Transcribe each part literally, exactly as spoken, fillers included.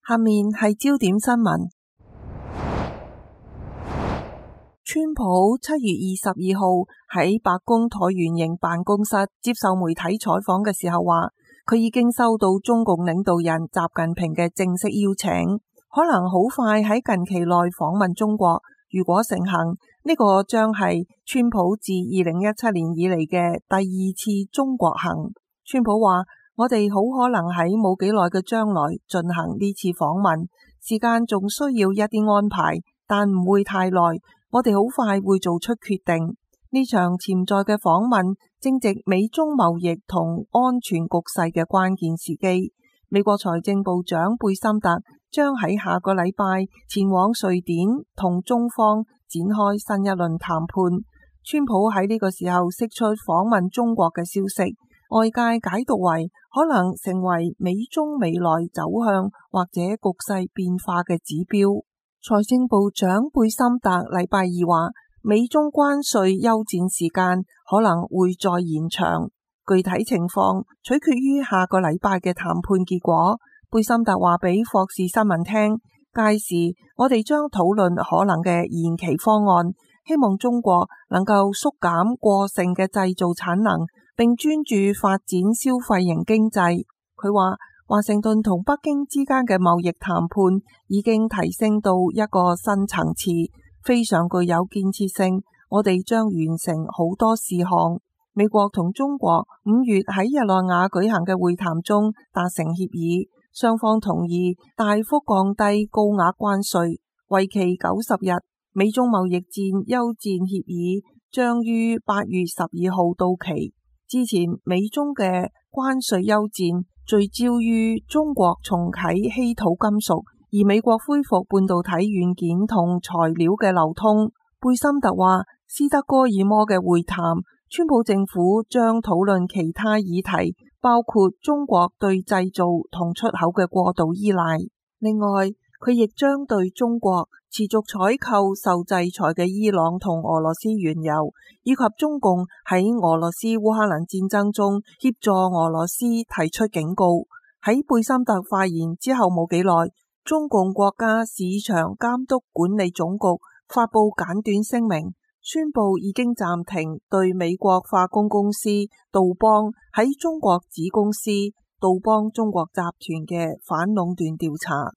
下面係焦點新聞。川普七月二十二號喺白宮橢圓形辦公室接受媒體採訪嘅時候話，佢已經收到中共領導人習近平嘅正式邀請，可能好快喺近期內訪問中國。如果成行，呢個將係川普自二零一七年以嚟嘅第二次中國行。川普話：我哋好可能喺冇幾耐嘅將來進行呢次訪問，時間仲需要一啲安排，但唔會太耐。我哋好快會做出決定。呢場潛在嘅訪問正值美中貿易同安全局勢嘅關鍵時機。美國財政部長貝森特將喺下個禮拜前往瑞典同中方展開新一輪談判。川普喺呢個時候釋出訪問中國嘅消息，外界解讀為可能成為美中未來走向或者局勢變化嘅指標。財政部長貝森特禮拜二話，美中關稅休戰時間可能會再延長，具體情況取決於下個禮拜嘅談判結果。貝森特話俾霍士新聞聽，屆時我哋將討論可能嘅延期方案，希望中國能夠縮減過剩嘅製造產能，並專注發展消費型經濟。佢話華盛頓同北京之間嘅貿易談判已經提升到一個新層次，非常具有建設性。我哋將完成好多事項。美國同中國五月喺日內瓦舉行嘅會談中達成協議，雙方同意大幅降低高額關稅，為期九十日。美中貿易戰休戰協議將於八月十二號到期。之前美中嘅關稅休戰聚焦於中國重啟稀土金屬，而美國恢復半導體軟件同材料嘅流通。貝森特話，斯德哥爾摩嘅會談，川普政府將討論其他議題，包括中國對製造同出口嘅過度依賴。另外，佢亦將對中國持續採購受制裁嘅伊朗同俄羅斯原油，以及中共喺俄羅斯烏克蘭戰爭中協助俄羅斯提出警告。喺貝森特發言之後冇幾耐，中共國家市場監督管理總局發布簡短聲明，宣布已經暫停對美國化工公司杜邦喺中國子公司杜邦中國集團嘅反壟斷調查。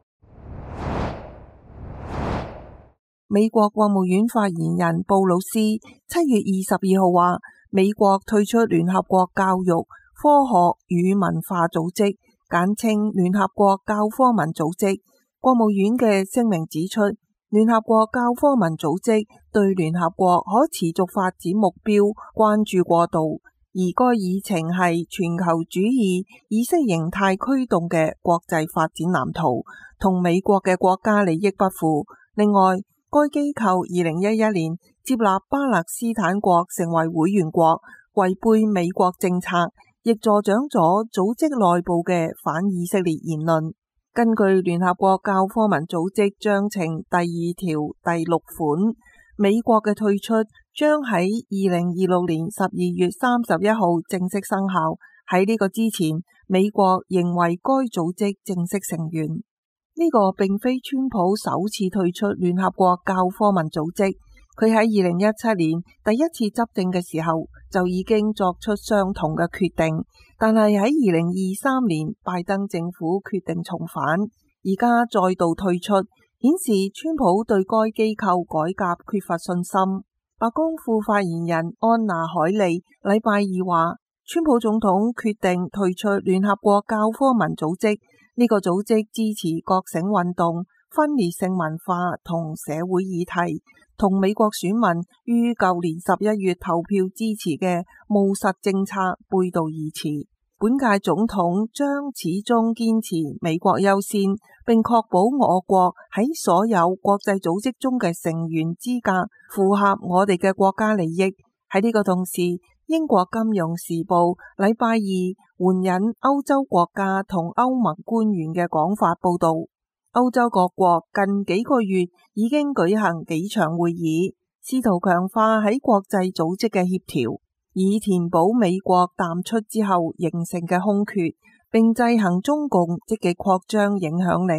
美國國務院發言人布魯斯七月二十二號話，美國退出聯合國教育、科學與文化組織，簡稱聯合國教科文組織。國務院嘅聲明指出，聯合國教科文組織對聯合國可持續發展目標關注過度，而該議程係全球主義意識形態驅動嘅國際發展藍圖，同美國嘅國家利益不符。另外，該機構二零一一年接納巴勒斯坦國成為會員國，違背美國政策，亦助長咗組織內部嘅反以色列言論。根據聯合國教科文組織章程第二條第六款，美國嘅退出將喺二零二六年十二月三十一號正式生效。喺呢個之前，美國仍為該組織正式成員。呢個並非川普首次退出聯合國教科文組織，佢喺二零一七年第一次執政嘅時候就已經作出相同嘅決定，但係喺二零二三年拜登政府決定重返，而家再度退出，顯示川普對該機構改革缺乏信心。白宮副發言人安娜海利禮拜二話，川普總統決定退出聯合國教科文組織。呢個組織支持覺醒運動、分裂性文化同社會議題，同美國選民於舊年十一月投票支持嘅務實政策背道而馳。本屆總統將始終堅持美國優先，並確保我國喺所有國際組織中嘅成員資格符合我哋嘅國家利益。喺呢個同時，英國金融時報禮拜二援引歐洲國家同歐盟官員嘅講法報道，歐洲各國近幾個月已經舉行幾場會議，試圖強化喺國際組織嘅協調，以填補美國淡出之後形成嘅空缺，並制衡中共積極擴張影響力。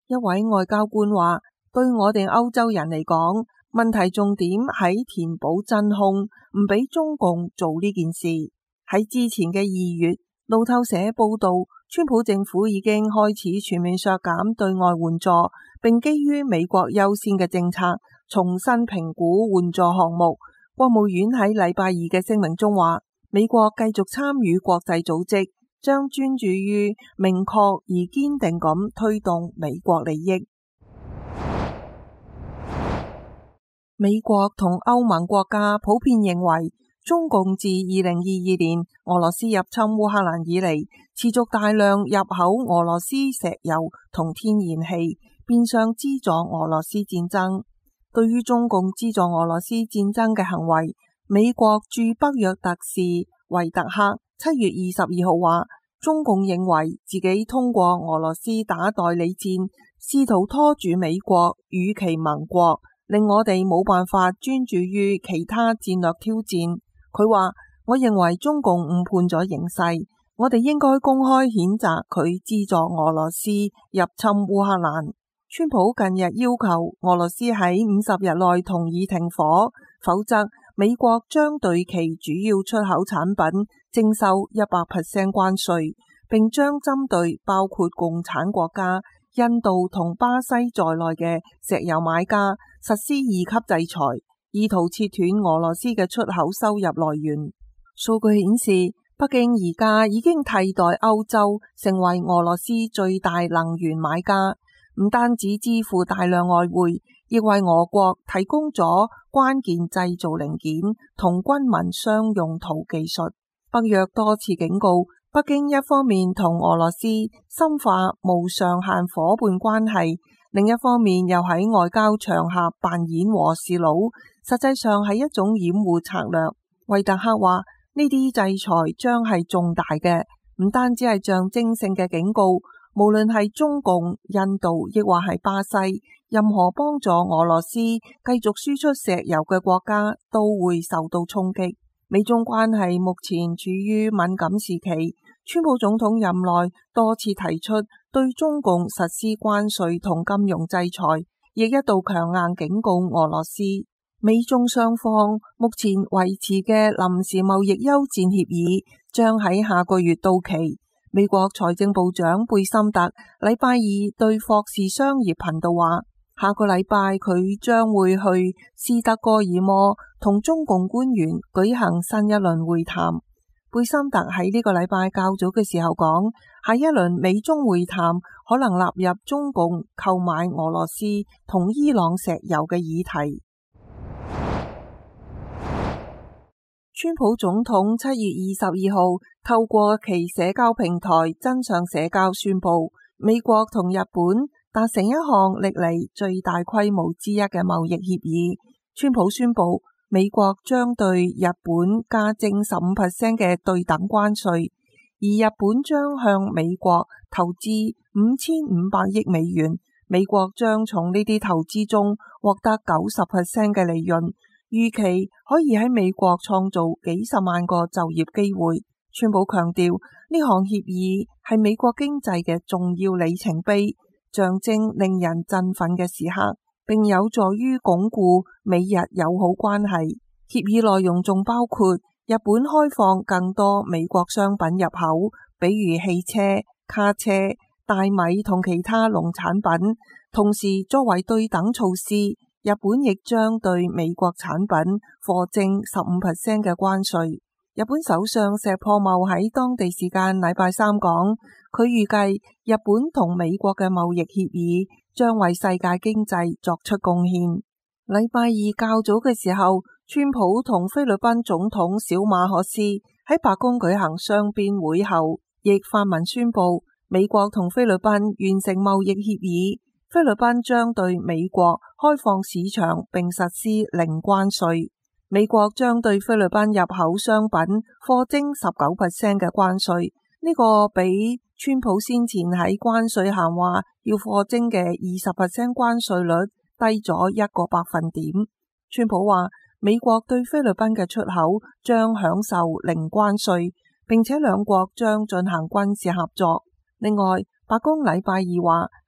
一位外交官話：對我哋歐洲人嚟講，問題重點喺填補真空，唔俾中共做呢件事。喺之前嘅二月，路透社報道，川普政府已經開始全面削減對外援助，並基於美國優先嘅政策，重新評估援助項目。國務院喺禮拜二嘅聲明中話，美國繼續參與國際組織，將專注於明確而堅定咁推動美國利益。美國同歐盟國家普遍認為，中共自二零二二年俄羅斯入侵烏克蘭以嚟，持續大量入口俄羅斯石油同天然氣，變相資助俄羅斯戰爭。對於中共資助俄羅斯戰爭嘅行為，美國駐北約特使維特克七月二十二號話，中共認為自己通過俄羅斯打代理戰，試圖拖住美國與其盟國，令我哋冇辦法專注於其他戰略挑戰。佢話：我認為中共誤判咗形勢，我哋應該公開譴責佢資助俄羅斯入侵烏克蘭。川普近日要求俄羅斯喺五十日內同意停火，否則美國將對其主要出口產品徵收一百 percent 關稅，並將針對包括共產國家、印度同巴西在內嘅石油買家實施二級制裁，意圖切斷俄羅斯嘅出口收入來源。數據顯示，北京而家已經替代歐洲成為俄羅斯最大能源買家，唔單止支付大量外匯，亦為俄國提供咗關鍵製造零件同軍民商用途技術。北約多次警告，北京一方面同俄羅斯深化無上限伙伴關係，另一方面又喺外交場合扮演和事佬，實際上係一種掩護策略。維特克話：呢啲制裁將係重大嘅，唔單止係象徵性嘅警告。無論係中共、印度亦或係巴西，任何幫助俄羅斯繼續輸出石油嘅國家都會受到衝擊。美中關係目前處於敏感時期，川普總統任內多次提出對中共實施關稅同金融制裁，亦一度強硬警告俄羅斯。美中雙方目前維持嘅臨時貿易休戰協議將喺下個月到期。美國財政部長貝森特禮拜二對霍士商業頻道話，下個禮拜佢將會去斯德哥爾摩同中共官員舉行新一輪會談。貝森特喺呢個禮拜較早嘅時候講，下一輪美中會談可能納入中共購買俄羅斯同伊朗石油嘅議題。川普總統七月二十二號透過其社交平台真相社交宣布，美國同日本達成一項歷嚟最大規模之一嘅貿易協議。川普宣布，美國將對日本加徵十五 percent 嘅對等關稅，而日本將向美國投資五千五百億美元，美國將從呢啲投資中獲得九十 percent 嘅利潤。預期可以喺美國創造幾十萬個就業機會。川普強調，呢項協議係美國經濟嘅重要里程碑，象徵令人振奮嘅時刻，並有助於鞏固美日友好關係。協議內容仲包括日本開放更多美國商品入口，比如汽車、卡車、大米同其他農產品。同時，作為對等措施，日本亦將對美國產品課徵十五 percent 嘅關稅。日本首相石破茂喺當地時間禮拜三講，佢預計日本同美國嘅貿易協議將為世界經濟作出貢獻。禮拜二較早嘅時候，川普同菲律賓總統小馬可斯喺白宮舉行雙邊會後，亦發文宣布美國同菲律賓完成貿易協議。菲律賓將對美國開放市場並實施零關稅，美國將對菲律賓入口商品課徵十九 percent 嘅關稅，呢、這個比川普先前喺關稅限話要課徵嘅二十 percent 關稅率低咗一個百分點。川普話美國對菲律賓嘅出口將享受零關稅，並且兩國將進行軍事合作。另外，白宮禮拜二話，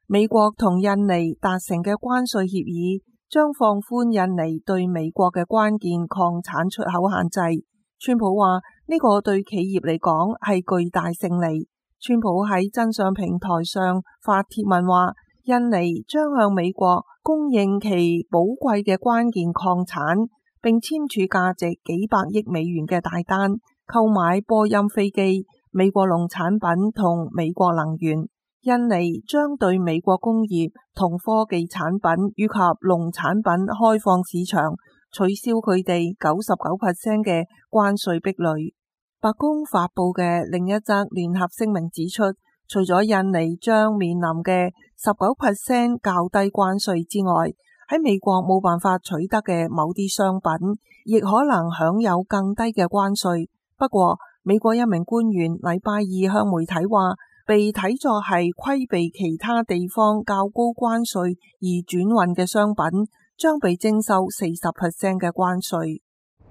美國同印尼達成嘅關稅協議將放寬印尼對美國嘅關鍵礦產出口限制。川普話呢個對企業嚟講係巨大勝利。川普喺真相平台上發帖文話，印尼將向美國供應其寶貴嘅關鍵礦產，並簽署價值幾百億美元嘅大單，購買波音飛機、美國農產品同美國能源。印尼將對美國工業同科技產品以及農產品開放市場，取消佢哋九十九 percent 嘅關稅壁壘。白宮發佈嘅另一則聯合聲明指出，除咗印尼將面臨嘅十九 percent 較低關稅之外，喺美國冇辦法取得嘅某啲商品，亦可能享有更低嘅關稅。不過，美國一名官員禮拜二向媒體話，被睇作係規避其他地方較高關稅而轉運嘅商品，將被徵收四十 percent 嘅關稅。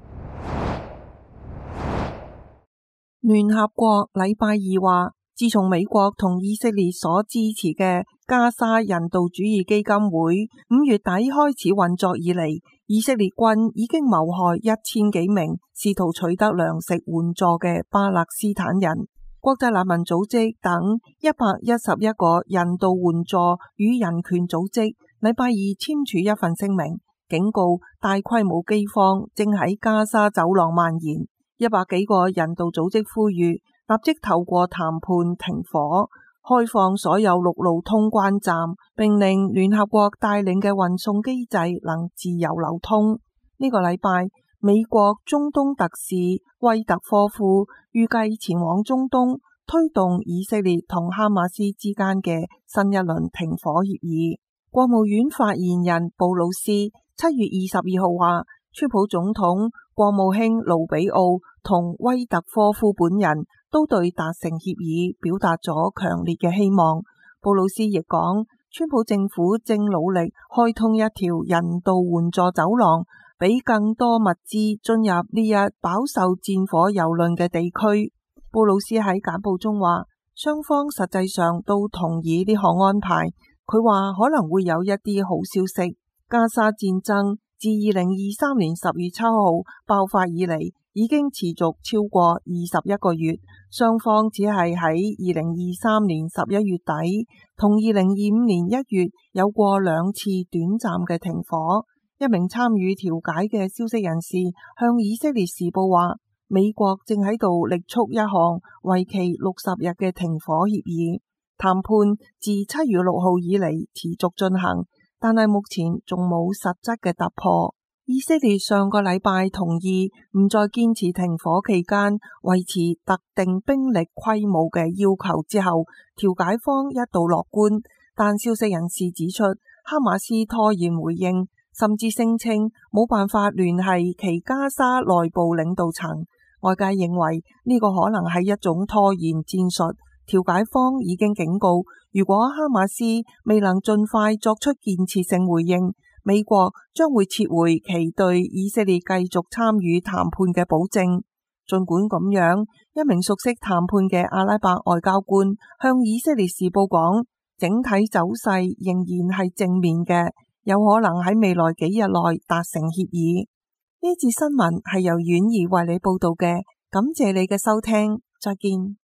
聯合國禮拜二話，自從美國同以色列所支持嘅加沙人道主義基金會五月底開始運作以嚟，以色列軍已經謀害一千幾名試圖取得糧食援助嘅巴勒斯坦人。國際難民組織等一百一十一個人道援助與人權組織禮拜二簽署一份聲明，警告大規模饑荒正喺加沙走廊蔓延。一百幾個人道組織呼籲立即透過談判停火，開放所有陸路通關站，並令聯合國帶領嘅運送機制能自由流通。呢、這個禮拜，美國中東特使威特科夫預計前往中東，推動以色列同哈馬斯之間嘅新一輪停火協議。國務院發言人布魯斯七月二十二號話，川普總統、國務卿盧比奧同威特科夫本人都對達成協議表達咗強烈嘅希望。布魯斯亦講，川普政府正努力開通一條人道援助走廊，俾更多物資進入呢一飽受戰火蹂躪嘅地區。布魯斯喺簡報中話，雙方實際上都同意呢項安排。佢話可能會有一啲好消息。加沙戰爭自二零二三年十月七號爆發以嚟，已經持續超過二十一個月。雙方只係喺二零二三年十一月底同二零二五年一月有過兩次短暫嘅停火。一名參與調解嘅消息人士向以色列時報話，美國正喺度力促一項為期六十日嘅停火協議。談判自七月六號以嚟持續進行，但係目前仲冇實質嘅突破。以色列上個禮拜同意唔再堅持停火期間維持特定兵力規模嘅要求之後，調解方一度樂觀，但消息人士指出，哈馬斯拖延回應，甚至聲稱冇辦法聯繫其加沙內部領導層。外界認為呢個可能係一種拖延戰術。調解方已經警告，如果哈馬斯未能盡快作出建設性回應，美國將會撤回其對以色列繼續參與談判嘅保證。儘管咁樣，一名熟悉談判嘅阿拉伯外交官向以色列時報講，整體走勢仍然係正面嘅，有可能喺未來幾日內達成協議。呢節新聞係由婉兒為你報道嘅，感謝你嘅收聽，再見。